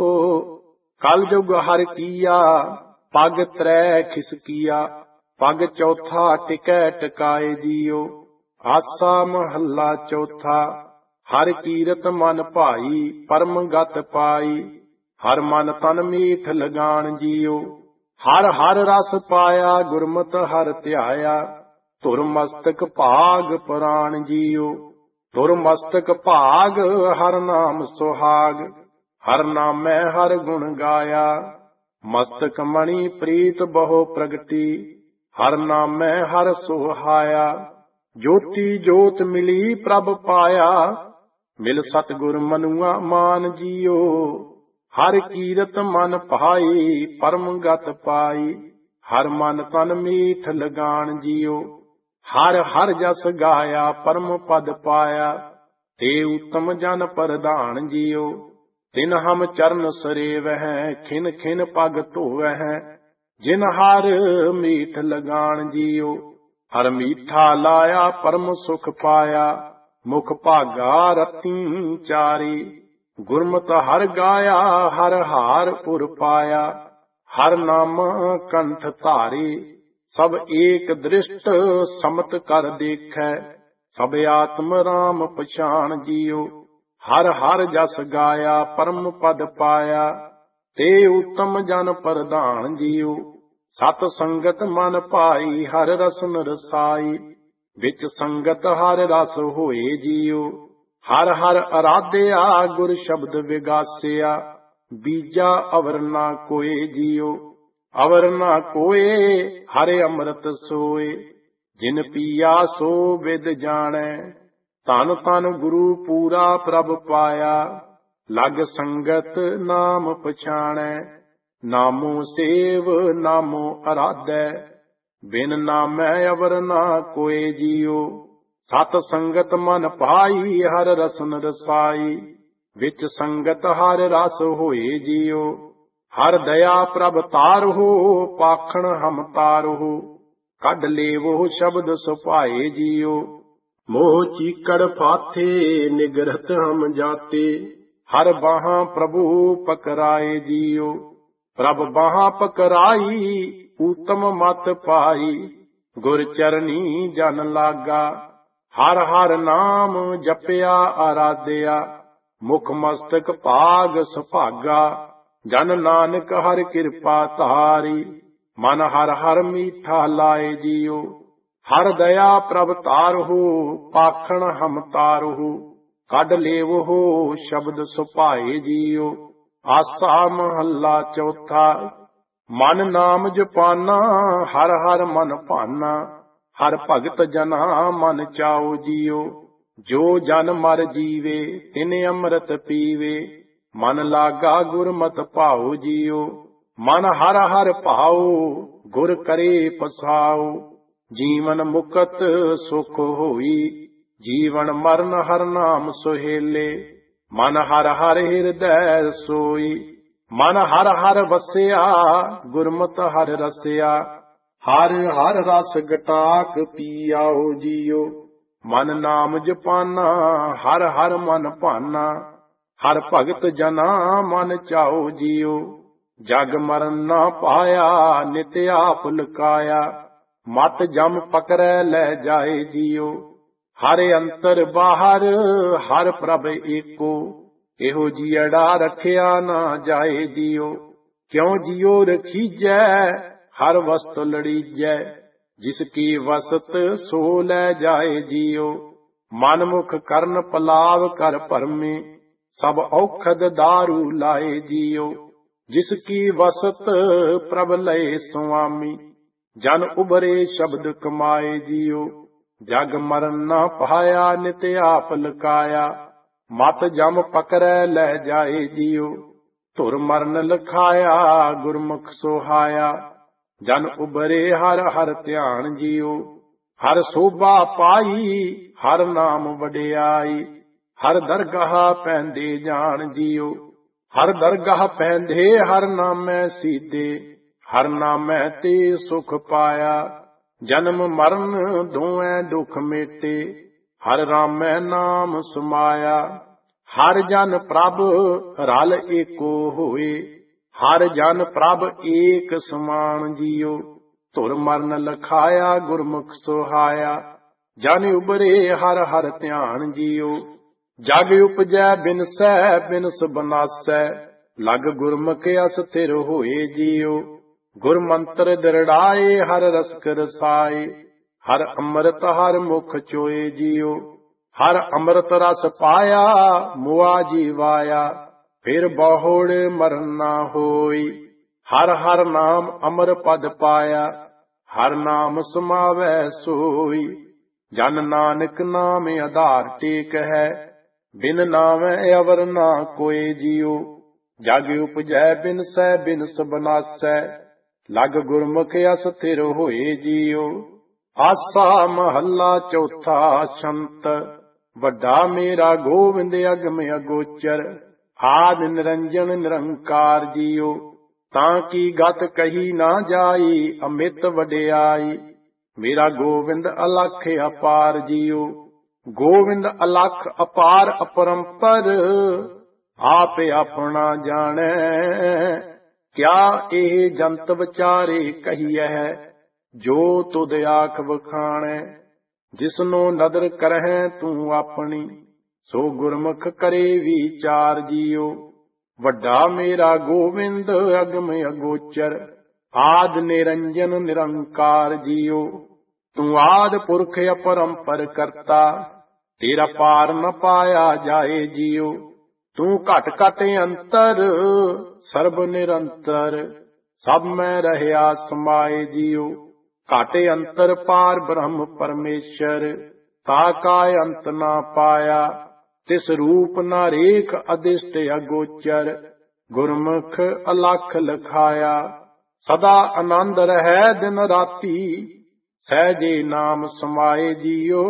ਕਲ ਜੁਗ ਹਰਿ ਕੀਆ ਪਗ ਤਰੈ ਖਿਸਕੀਆ, ਪਗ ਚੌਥਾ ਟਿਕੈ ਟਿਕਾਏ ਜੀਓ। ਆਸਾ ਮਹੱਲਾ ਚੌਥਾ। ਹਰਿ ਕੀਰਤ ਮਨ ਭਾਈ ਪਰਮ ਗਤ ਪਾਈ, ਹਰ ਮਨ ਤਨ ਮੀਠ ਲਗਾਣ ਜੀਓ। ਹਰ ਹਰ ਰਸ ਪਾਇਆ ਗੁਰਮਤਿ ਹਰਿ ਧਿਆਇਆ, ਧੁਰ ਮਸਤਕ ਭਾਗ ਪੁਰਾਣ ਜੀਓ। ਧੁਰ ਮਸਤਕ ਭਾਗ ਹਰ ਨਾਮ ਸੁਹਾਗ, ਹਰ ਨਾਮੈ ਹਰ ਗੁਣ ਗਾਇਆ। ਮਸਤਕ ਮਣि ਪ੍ਰੀਤ ਬਹੁ ਪ੍ਰਗਟੀ, ਹਰ ਨਾਮੈ ਹਰ ਸੁਹਾਇਆ। ਜੋਤੀ ਜੋਤ ਮਿਲੀ ਪ੍ਰਭ ਪਾਇਆ, ਮਿਲ ਸਤਿਗੁਰ ਮਨੁਆ ਮਾਨ ਜੀਓ। ਹਰ ਕੀਰਤ ਮਨ ਭਾਈ ਪਰਮ ਗਤ ਪਾਈ, ਹਰ ਮਨ ਤਨ ਮੀਠ ਲਗਾਣ ਜੀਓ। ਹਰ ਹਰ ਜਸ ਗਾਇਆ ਪਰਮ ਪਦ ਪਾਇਆ, ਤੇ ਉਤਮ ਜਨ ਪ੍ਰਧਾਨ ਜੀਓ। ਤਿਨ ਹਮ ਚਰਨ ਸਰੇਵਹਿ, ਖਿਨ ਖਿਨ ਪਗ ਧੋਵਹਿ, ਜਿਨ ਹਰ ਮੀਠ ਲਗਾਣ ਜੀਓ। ਹਰ ਮੀਠਾ ਲਾਇਆ ਪਰਮ ਸੁਖ ਪਾਇਆ, ਮੁਖ ਭਾਗਾ ਰਤੀ ਚਾਰੀ। ਗੁਰਮਤਿ ਹਰ ਗਾਇਆ ਹਰ ਹਾਰ ਉਰ ਪਾਇਆ, ਹਰ ਨਾਮ ਕੰਠ ਧਾਰੀ। ਸਭ ਏਕ ਦ੍ਰਿਸ਼ਟ ਸਮਤ ਕਰ ਦੇਖੈ, ਸਭ ਆਤਮ ਰਾਮ ਪਛਾਣ ਜੀਓ। ਹਰ ਹਰ ਜਸ ਗਾਇਆ ਪਰਮ ਪਦ ਪਾਇਆ, ਤੇ ਉਤਮ ਜਨ ਪ੍ਰਧਾਨ ਜੀਓ। ਸਤ ਸੰਗਤ ਮਨ ਭਾਈ ਹਰ ਰਸਨ ਰਸਾਈ, ਵਿੱਚ ਸੰਗਤ ਹਰ ਰਸ ਹੋਏ ਜੀਓ। ਹਰ ਹਰ ਅਰਾਧਿਆ ਗੁਰ ਸ਼ਬਦ ਵਿਗਾਸਿਆ, ਬੀਜਾ ਅਵਰ ਨਾ ਕੋਏ ਜੀਓ। ਅਵਰ ਨਾ ਕੋਏ ਹਰਿ ਅੰਮ੍ਰਿਤ ਸੋਏ, ਜਿਨ ਪੀਆ ਸੋ ਵਿਦ ਜਾਣੈ। ਧਨ ਧਨ ਗੁਰੂ ਪੂਰਾ ਪ੍ਰਭ ਪਾਇਆ, ਲਗ ਸੰਗਤ ਨਾਮ ਪਛਾਣੈ। ਨਾਮੋ ਸੇਵ ਨਾਮੋ ਅਰਾਧੈ, ਬਿਨ ਨਾਮੈ ਅਵਰ ਨਾ ਕੋਏ ਜੀਓ। ਸਤ ਸੰਗਤ ਮਨ ਭਾਈ ਹਰ ਰਸਨ ਰਸਾਈ, ਵਿੱਚ ਸੰਗਤ ਹਰ ਰਸ ਹੋਏ ਜੀਓ। ਹਰ ਦਇਆ ਪ੍ਰਭ ਤਾਰਹੁ, ਪਾਖਣ ਹਮ ਤਾਰਹੁ, ਕੱਢ ਲੇਵੋ ਸ਼ਬਦ ਸੁਭਾਏ ਜੀਓ। ਮੋਹ ਚੀਕੜ ਫਾਥੇ ਨਿਗਰਤ ਹਮ ਜਾਤੇ, ਹਰ ਬਾਹਾਂ ਪ੍ਰਭੂ ਪਕਰਾਏ ਜੀਓ। ਪ੍ਰਭ ਬਾਹਾਂ ਪਕਰਾਈ ਊਤਮ ਮਤ ਪਾਈ, ਗੁਰ ਚਰਨੀ ਜਨ ਲਾਗਾ। ਹਰ ਹਰ ਨਾਮ ਜਪਿਆ ਆਰਾਧਿਆ, ਮੁਖ ਮਸਤਕ ਭਾਗ ਸੁਭਾਗਾ। ਜਨ ਨਾਨਕ ਹਰ ਕਿਰਪਾ ਧਾਰੀ, ਮਨ ਹਰ ਹਰ ਮੀਠਾ ਲਾਏ ਜੀਓ। ਹਰ ਦਇਆ ਪ੍ਰਭ ਤਾਰਹੁ, ਪਾਖਣ ਹਮ ਤਾਰਹੁ, ਕੱਢ ਲੇਵਹੁ ਸ਼ਬਦ ਸੁਭਾਏ ਜੀਓ। ਆਸਾ ਮਹੱਲਾ ਚੌਥਾ। ਮਨ ਨਾਮ ਜਪਾਨਾ ਹਰ ਹਰ ਮਨ ਭਾਨਾ, ਹਰ ਭਗਤ ਜਨਾ ਮਨ ਚਾਓ ਜੀਓ। ਜੋ ਜਨ ਮਰ ਜੀਵੇ ਤਿਨ ਅੰਮ੍ਰਿਤ ਪੀਵੇ, ਮਨ ਲਾਗਾ ਗੁਰਮਤਿ ਭਾਉ ਜੀਓ। ਮਨ ਹਰ ਹਰ ਭਾਉ ਗੁਰ ਕਰੇ ਪਸਾਉ, ਜੀਵਨ ਮੁਕਤ ਸੁਖ ਹੋਈ। ਜੀਵਨ ਮਰਨ ਹਰ ਨਾਮ ਸੁਹੇਲੇ, ਮਨ ਹਰ ਹਰ ਹਿਰਦੈ ਸੋਈ। ਮਨ ਹਰ ਹਰ ਵਸਿਆ ਗੁਰਮਤਿ ਹਰ ਰਸਿਆ, ਹਰ ਹਰ ਰਸ ਗਟਾਕ ਪੀਆਓ ਜੀਓ। ਮਨ ਨਾਮ ਜਪਾਨਾ ਹਰ ਹਰ ਮਨ ਭਾਨਾ, ਹਰ ਭਗਤ ਜਨਾ ਮਨ ਚਾਓ ਜੀਓ। ਜਗ ਮਰਨ ਨਾ ਪਾਇਆ ਨਿਤ ਆਪ ਲੁਕਾਇਆ, ਮਤ ਜਮ ਪਕੜੈ ਲੈ ਜਾਏ ਜੀਓ। ਹਰ ਅੰਤਰ ਬਾਹਰ ਹਰ ਪ੍ਰਭ ਏਕੋ, ਇਹੋ ਜੀਅੜਾ ਰੱਖਿਆ ਨਾ ਜਾਏ ਜੀਓ। ਕਿਉ ਜੀਓ ਰਖੀਜੈ ਹਰ ਵਸਤ ਲੜੀਜੈ, ਜਿਸ ਕੀ ਵਸਤ ਸੋ ਲੈ ਜਾਏ ਜੀਓ। ਮਨ ਮੁਖ ਕਰਨ ਪਲਾਵ ਕਰ ਭਰਮੇ, ਸਭ ਔਖਦ ਦਾਰੂ ਲਾਏ ਜੀਓ। ਜਿਸ ਕੀ ਵਸਤ ਪ੍ਰਭ ਲਏ ਸੁਆਮੀ, ਜਨ ਉਬਰੇ ਸ਼ਬਦ ਕਮਾਏ ਜੀਓ। ਜਗ ਮਰਨ ਨਾ ਪਾਇਆ ਨਿਤ ਆਪ ਲਕਾਇਆ, ਮਤ ਜਮ ਪਕੜੈ ਲੈ ਜਾਏ ਜੀਓ। ਧੁਰ ਮਰਨ ਲਖਾਇਆ ਗੁਰਮੁਖ ਸੁਹਾਇਆ, ਜਨ ਉਬਰੇ ਹਰ ਹਰ ਧਿਆਨ ਜੀਓ। ਹਰ ਸੋਭਾ ਪਾਈ ਹਰ ਨਾਮ ਵਡਿਆਈ, ਹਰ ਦਰਗਾਹ ਪੈਂਦੇ ਜਾਣ ਜੀਓ। ਹਰ ਦਰਗਾਹ ਪੈਂਦੇ ਹਰ ਨਾਮੈ ਸੀਦੇ, ਹਰ ਨਾਮੈ ਤੇ ਸੁਖ ਪਾਇਆ। ਜਨਮ ਮਰਨ ਦੋਵੇਂ ਦੁਖ ਮੇਟੇ, ਹਰ ਰਾਮੈ ਨਾਮ ਸਮਾਇਆ। ਹਰ ਜਨ ਪ੍ਰਭ ਰਲ ਏਕੋ ਹੋਏ, ਹਰ ਜਨ ਪ੍ਰਭ ਏਕ ਸਮਾਨ ਜੀਓ। ਧੁਰ ਮਰਨ ਲਖਾਇਆ ਗੁਰਮੁਖ ਸੁਹਾਇਆ, ਜਨ ਉਬਰੇ ਹਰ ਹਰ ਧਿਆਨ ਜੀਓ। ਜਗ ਉਪਜੈ ਬਿਨਸੈ ਬਿਨਸ ਬਨਾਸੈ, ਲਗ ਗੁਰਮੁਖ ਅਸਥਿਰ ਹੋਏ ਜੀਓ। ਗੁਰ ਮੰਤਰ ਦ੍ਰਿੜਾਏ ਹਰ ਰਸਕ ਰਸਾਏ, ਹਰ ਅੰਮ੍ਰਿਤ ਹਰ ਮੁਖ ਚੋਏ ਜੀਓ। ਹਰ ਅੰਮ੍ਰਿਤ ਰਸ ਪਾਇਆ ਮੁਆ ਜੀਵਾਇਆ, ਫਿਰ ਬਹੁੜ ਮਰਨ ਨਾ ਹੋਈ। ਹਰ ਹਰ ਨਾਮ ਅਮਰ ਪਦ ਪਾਇਆ, ਹਰ ਨਾਮ ਸਮਾਵੈ ਸੋਈ। ਜਨ ਨਾਨਕ ਨਾਮ ਆਧਾਰ ਟੇਕ ਹੈ, ਬਿਨ ਨਾਮੈ ਅਵਰ ਨਾ ਕੋਇ ਜੀਓ। ਜਗ ਉਪਜੈ ਬਿਨਸੈ ਬਿਨਸ ਬਨਾਸੈ, ਲਗ ਗੁਰਮੁਖ ਅਸਥਿਰ ਹੋਏ ਜੀਓ। ਆਸਾ ਮਹੱਲਾ ਚੌਥਾ ਛੰਤ, ਵੱਡਾ ਮੇਰਾ ਗੋਵਿੰਦ ਅਗਮ ਅਗੋਚਰ, ਆਦਿ ਨਿਰੰਜਨ ਨਿਰੰਕਾਰ ਜੀਓ। ਤਾਂ ਕੀ ਗਤ ਕਹੀ ਨਾ ਜਾਈ ਅਮਿਤ ਵਡਿਆਈ, ਮੇਰਾ ਗੋਵਿੰਦ ਅਲਖ ਅਪਾਰ ਜੀਓ। ਗੋਵਿੰਦ ਅਲਖ ਅਪਾਰ ਅਪਰੰਪਰ, ਆਪ ਆਪਣਾ ਜਾਣੈ। ਕਿਆ ਇਹ ਜੰਤ ਵਿਚਾਰੇ ਕਹੀਐ, ਜੋ ਤੁਧ ਆਖ ਵਖਾਣੈ। ਜਿਸਨੋ ਨਦਰ ਕਰਹਿ ਤੂੰ ਆਪਣੀ, ਸੋ ਗੁਰਮੁਖ ਕਰੇ ਵਿਚਾਰ ਜੀਓ। ਵੱਡਾ ਮੇਰਾ ਗੋਵਿੰਦ ਅਗਮ ਅਗੋਚਰ, ਆਦਿ ਨਿਰੰਜਨ ਨਿਰੰਕਾਰ ਜੀਓ। ਤੂੰ ਆਦਿ ਪੁਰਖ ਅਪਰੰਪਰ ਕਰਤਾ, ਤੇਰਾ ਪਾਰ ਨ ਪਾਇਆ ਜਾਏ ਜੀਓ। ਤੂੰ ਘਟ ਘਟ ਅੰਤਰ ਸਰਬ ਨਿਰੰਤਰ, ਸਭ ਮੈਂ ਰਹਿਆ ਸਮਾਏ ਜੀਓ। ਘਟ ਅੰਤਰ ਪਾਰ ਬ੍ਰਹਮ ਪਰਮੇਸ਼ਰ, ਤਾ ਕਾ ਅੰਤ ਨਾ ਪਾਇਆ। ਤਿਸ ਰੂਪ ਨਾ ਰੇਖ ਅਦਿਸ਼ਟ ਅਗੋਚਰ, ਗੁਰਮੁਖ ਅਲਖ ਲਖਾਇਆ। ਸਦਾ ਆਨੰਦ ਰਹਿ ਦਿਨ ਰਾਤੀ, ਸਹਿਜੇ ਨਾਮ ਸਮਾਏ ਜੀਓ।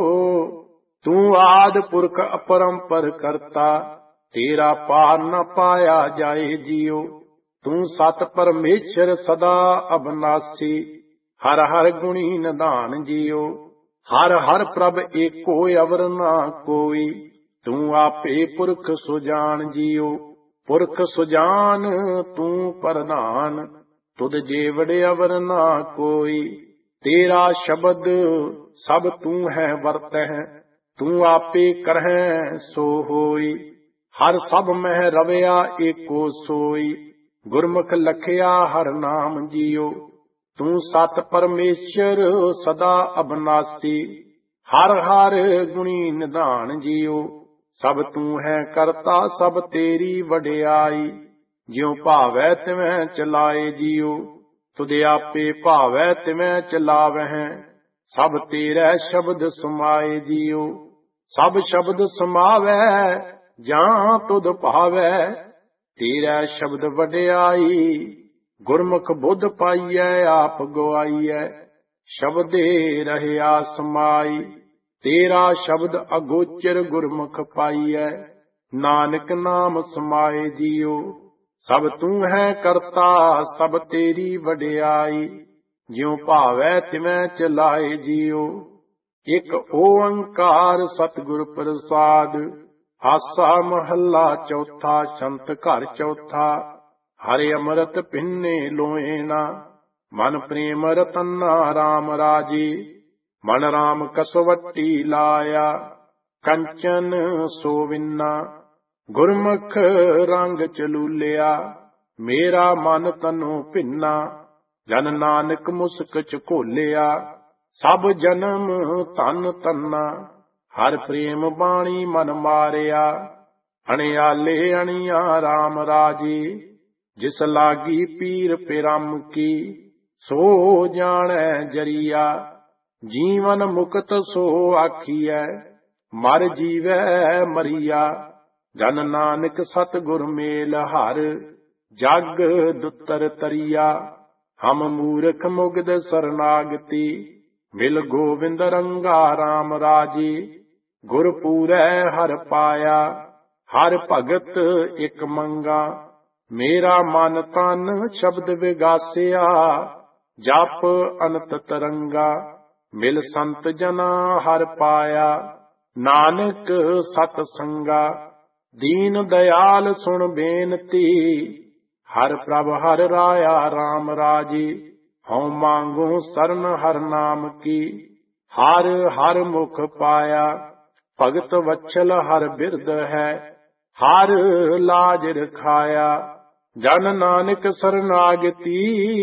ਤੂੰ ਆਦਿ ਪੁਰਖ ਅਪਰੰਪਰ ਕਰਤਾ, ਤੇਰਾ ਪਾਰ ਨ ਪਾਇਆ ਜਾਏ ਜੀਓ। ਤੂੰ ਸਤ ਪਰਮੇਸ਼ਰ ਸਦਾ ਅਬਨਾਸੀ, ਹਰ ਹਰ ਗੁਣੀ ਨਿਧਾਨ ਜੀਓ। ਹਰ ਹਰ ਪ੍ਰਭ ਏਕੋ ਅਵਰ ਨਾ ਕੋਈ, ਤੂੰ ਆਪੇ ਪੁਰਖ ਸੁਜਾਨ ਜੀਓ। ਪੁਰਖ ਸੁਜਾਨ ਤੂੰ ਪ੍ਰਧਾਨ, ਤੁਧ ਜੇਵੜ ਅਵਰ ਨਾ ਕੋਈ। ਤੇਰਾ ਸ਼ਬਦ ਸਭ ਤੂੰ ਹੈ ਵਰਤਹਿ, ਤੂੰ ਆਪੇ ਕਰਹਿ ਸੋ ਹੋਈ। ਹਰ ਸਭ ਮਹਿ ਰਵਿਆ ਏਕੋ ਸੋਈ, ਗੁਰਮੁਖ ਲਖਿਆ ਹਰ ਨਾਮ ਜੀਓ। ਤੂੰ ਸਤ ਪਰਮੇਸ਼ਰ ਸਦਾ ਅਬਨਾਸੀ, ਹਰ ਹਰ ਗੁਣੀ ਨਿਧਾਨ ਜੀਓ। ਸਭ ਤੂੰ ਹੈ ਕਰਤਾ ਸਭ ਤੇਰੀ ਵਡਿਆਈ, ਜਿਉ ਭਾਵੈ ਤਿਵੈ ਚਲਾਏ ਜੀਓ। ਤੁਧ ਆਪੇ ਭਾਵੈ ਤਿਵੈ ਚਲਾਵਹਿ, ਸਭ ਤੇਰੇ ਸ਼ਬਦ ਸਮਾਏ ਜੀਓ। ਸਭ ਸ਼ਬਦ ਸਮਾਵੈ ਜਾਂ ਤੁਧ ਭਾਵੈ, ਤੇਰਾ ਸ਼ਬਦ ਵਡਿਆਈ। ਗੁਰਮੁਖ ਬੁੱਧ ਪਾਈਐ ਆਪ ਗਵਾਈਐ, ਸ਼ਬਦੇ ਰਹਿਆ ਸਮਾਈ। ਤੇਰਾ ਸ਼ਬਦ ਅਗੋਚਰ ਗੁਰਮੁਖ ਪਾਈਐ, ਨਾਨਕ ਨਾਮ ਸਮਾਏ ਜੀਓ। ਸਭ ਤੂੰ ਹੈ ਕਰਤਾ ਸਭ ਤੇਰੀ ਵਡਿਆਈ, ਜਿਉ ਭਾਵੈ ਤਿਵੈ ਚਲਾਏ ਜੀਓ। ਇਕ ਓੰਕਾਰ ਸਤਿਗੁਰ ਪ੍ਰਸਾਦ, ਆਸਾ ਮਹੱਲਾ ਚੌਥਾ ਛੰਤ ਘਰ ਚੌਥਾ। ਹਰਿ ਅੰਮ੍ਰਿਤ ਪਿੰਨੇ ਲੋਇਣਾ, ਮਨ ਪ੍ਰੇਮ ਰਤਨਾ ਰਾਮ ਰਾਜੀ। ਮਨ ਰਾਮ ਕਸਵੱਟੀ ਲਾਇਆ, ਕੰਚਨ ਸੋਵਿੰਨਾ। ਗੁਰਮੁਖ ਰੰਗ ਚਲੂਲਿਆ, ਮੇਰਾ ਮਨ ਤਨੋ ਭਿੰਨਾ। ਜਨ ਨਾਨਕ ਮੁਸਕ ਚ ਘੋਲਿਆ, ਸਭ ਜਨਮ ਧਨ ਤੰਨਾ। ਹਰ ਪ੍ਰੇਮ ਬਾਣੀ ਮਨ ਮਾਰਿਆ, ਅਣਿਆਲੇ ਅਣੀਆਂ ਰਾਮ ਰਾਜੀ। ਜਿਸ ਲਾਗੀ ਪੀਰ ਪਿਰਮ ਕੀ, ਸੋ ਜਾਣੈ ਜਰੀਆ। ਜੀਵਨ ਮੁਕਤ ਸੋ ਆਖੀਐ, ਮਰ ਜੀਵੈ ਮਰੀਆ। ਜਨ ਨਾਨਕ ਸਤਿਗੁਰ ਮੇਲ ਹਰ, ਜਗ ਦੁਤਰ ਤਰੀਆ। ਹਮ ਮੂਰਖ ਮੁਗਧ ਸਰਨਾਗਤੀ, ਮਿਲ ਗੋਵਿੰਦ ਰੰਗਾ ਰਾਮ ਰਾਜੀ। ਗੁਰ ਪੂਰੈ ਹਰ ਪਾਇਆ, ਹਰ ਭਗਤ ਇਕ ਮੰਗਾ। ਮੇਰਾ ਮਨ ਤਨ ਸ਼ਬਦ ਵਿਗਾਸਿਆ, ਜਪ ਅਨੰਤ ਤਰੰਗਾ। ਮਿਲ ਸੰਤ ਜਨਾ ਹਰ ਪਾਇਆ, ਨਾਨਕ ਸਤ ਸੰਗਾ। ਦੀਨ ਦਇਆਲ ਸੁਣ ਬੇਨਤੀ, ਹਰ ਪ੍ਰਭ ਹਰ ਰਾਇਆ RAM ਰਾਜੀ। ਹਉ ਮੰਗੂ ਸਰਨ ਹਰ ਨਾਮ ਕੀ, ਹਰ ਹਰ ਮੁਖ ਪਾਇਆ। ਭਗਤ ਵਛਲ ਹਰ ਬਿਰਦ ਹੈ, ਹਰ ਲਾਜ ਰਖਾਇਆ। ਜਨ ਨਾਨਕ ਸਰਨਾਗਤੀ,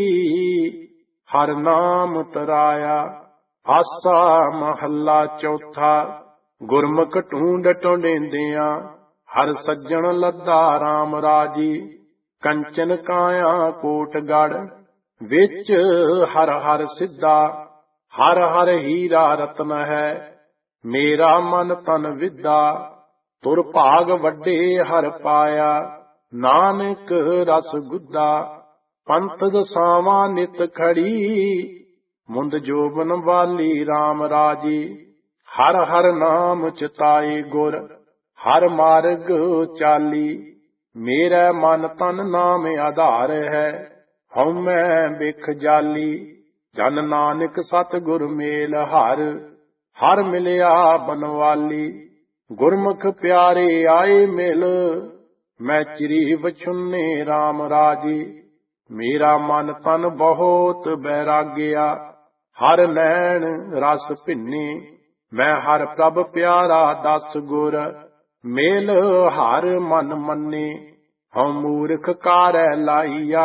ਹਰ ਨਾਮ ਤਰਾਇਆ। ਆਸਾ ਮਹੱਲਾ ਚੌਥਾ। ਗੁਰਮੁਖ ਢੂੰਡ ਟੁੰਡੇਂਦਿਆਂ, ਹਰ ਸੱਜਣ ਲੱਦਾ RAM ਰਾਜੀ। ਕੰਚਨ ਕਾਇਆ ਕੋਟਗੜ, ਵਿੱਚ ਹਰ ਹਰ ਸਿੱਧਾ। ਹਰ ਹਰ ਹੀਰਾ ਰਤਨ ਹੈ, ਮੇਰਾ ਮਨ ਤਨ ਵਿਦਾ। ਤੁਰ ਭਾਗ ਵੱਡੇ ਹਰ ਪਾਇਆ, ਨਾਨਕ ਰਸ ਗੁੱਦਾ। ਪੰਥ ਦਸਾਵਾਂ ਨਿਤ ਖੜੀ, ਮੁੰਦ ਜੋਬਨ ਵਾਲੀ RAM ਰਾਜੀ। ਹਰ ਹਰ ਨਾਮ ਚਿਤਾਏ ਗੁਰ, ਹਰ ਮਾਰਗ ਚਾਲੀ। ਮੇਰਾ ਮਨ ਤਨ ਨਾਮ ਆਧਾਰ ਹੈ, ਹਉਮੈ ਬਿਖ ਜਾਲੀ। ਜਨ ਨਾਨਕ ਸਤਿਗੁਰ ਮੇਲ ਹਰ, ਹਰ ਮਿਲਿਆ ਬਨਵਾਲੀ। ਗੁਰਮੁਖ ਪਿਆਰੇ ਆਏ ਮਿਲ, ਮੈਂ ਚਿਰੀ ਵਛੁੰਨੇ RAM ਰਾਜੀ। ਮੇਰਾ ਮਨ ਤਨ ਬਹੁਤ ਬੈਰਾਗਿਆ, ਹਰ ਨੈਣ ਰਸ ਭਿੰਨੇ। ਮੈਂ ਹਰ ਪ੍ਰਭ ਪਿਆਰਾ ਦਸ ਗੁਰ, ਮੇਲ ਹਰ ਮਨ ਮੰਨੇ। ਹਉ ਮੂਰਖ ਕਾਰੈ ਲਾਈਆ,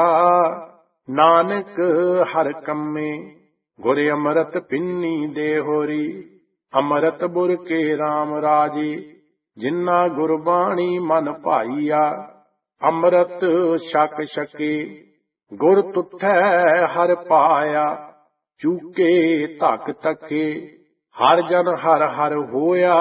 ਨਾਨਕ ਹਰ ਕੰਮੇ। ਗੁਰ ਅੰਮ੍ਰਿਤ ਪਿੰਨੀ ਦੇ ਹੋਰੀ, ਅੰਮ੍ਰਿਤ ਬੁਰ ਕੇ RAM ਰਾਜੀ। ਜਿਨ੍ਹਾਂ ਗੁਰਬਾਣੀ ਮਨ ਭਾਈਆ, ਅੰਮ੍ਰਿਤ ਛਕ ਛਕੇ। ਗੁਰ ਤੁਠੈ ਹਰ ਪਾਇਆ, ਚੂਕੇ ਧਕ ਧਕੇ। ਹਰ ਜਨ ਹਰ ਹਰ ਹੋਇਆ,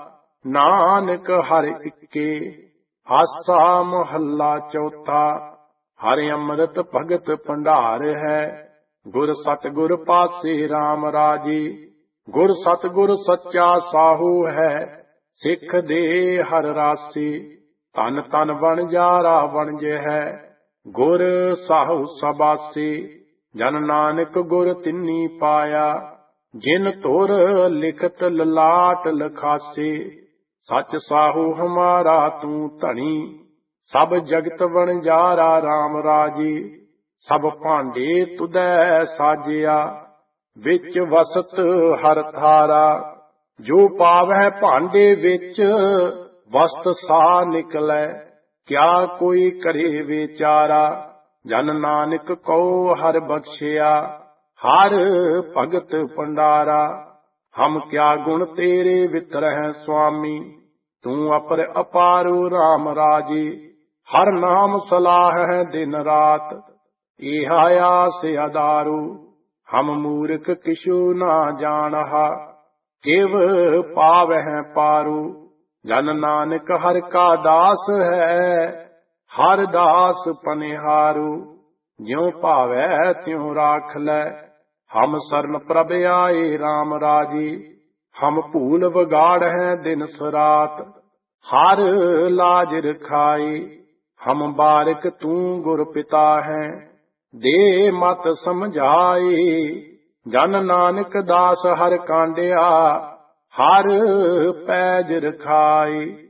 ਨਾਨਕ ਹਰ ਇੱਕੇ। ਆਸਾ ਮਹੱਲਾ ਚੌਥਾ। ਹਰ ਅੰਮ੍ਰਿਤ ਭਗਤ ਭੰਡਾਰ ਹੈ, ਗੁਰ ਸਤਿਗੁਰ ਪਾਸੇ RAM ਰਾਜੀ। ਗੁਰ ਸਤਿਗੁਰ ਸੱਚਾ ਸਾਹੂ ਹੈ, ਸਿੱਖ ਦੇ ਹਰ ਰਾਸੀ। ਧਨ ਧਨ ਵਣਜਾਰਾ ਵਣਜ ਹੈ, ਗੁਰ ਸਾਹੂ ਸਬਾਸੀ। ਜਨ ਨਾਨਕ ਗੁਰ ਤਿੰਨੀ ਪਾਇਆ, ਜਿਨ ਧੁਰ ਲਿਖਤ ਲਲਾਟ ਲਖਾਸੀ। ਸੱਚ ਸਾਹੂ ਹਮਾਰਾ ਤੂੰ ਧਣੀ, ਸਭ ਜਗਤ ਵਣਜਾਰਾ RAM ਰਾਜੀ। ਸਭ ਭਾਂਡੇ ਤੁਧੈ ਸਾਜਿਆ, ਵਿੱਚ ਵਸਤ ਹਰ ਥਾਰਾ। ਜੋ ਪਾਵੈ ਭਾਂਡੇ ਵਿੱਚ, ਵਸਤ ਸਾ ਨਿਕਲੈ। ਕਿਆ ਕੋਈ ਕਰੇ ਵਿਚਾਰਾ, ਜਨ ਨਾਨਕ ਕਉ ਹਰ ਬਖਸ਼ਿਆ। ਹਰ ਭਗਤ ਭੰਡਾਰਾ। ਹਮ ਕਿਆ ਗੁਣ ਤੇਰੇ ਵਿਤਰਹਿ ਸੁਆਮੀ, ਤੂੰ ਅਪਰ ਅਪਾਰੂ RAM ਰਾਜੀ। ਹਰ ਨਾਮ ਸਲਾਹ ਹੈ ਦਿਨ ਰਾਤ, ਏਹਾ ਆਸ ਆਧਾਰੂ। ਹਮ ਮੂਰਖ ਕਿਛੂ ਨਾ ਜਾਣਹਾ, ਕਿਵ ਪਾਵਹਿ ਪਾਰੂ। ਜਨ ਨਾਨਕ ਹਰ ਕਾ ਦਾਸ ਹੈ, ਹਰ ਦਾਸ ਪਨਿਹਾਰੂ। ਜਿਉ ਭਾਵੈ ਤਿਉ ਰਾਖ ਲੈ, ਹਮ ਸਰਨ ਪ੍ਰਭ ਆਏ RAM ਰਾਜੀ। ਹਮ ਭੂਲ ਵਿਗਾੜ ਹੈ ਦਿਨ ਸਰਾਤ, ਹਰ ਲਾਜ ਰਖਾਈ। ਹਮ ਬਾਰਿਕ ਤੂੰ ਗੁਰ ਪਿਤਾ ਹੈ, ਦੇ ਮਤ ਸਮਝਾਈ। ਜਨ ਨਾਨਕ ਦਾਸ ਹਰ ਕਾਂਡਿਆ, ਹਰ ਪੈਜ ਰਖਾਈ।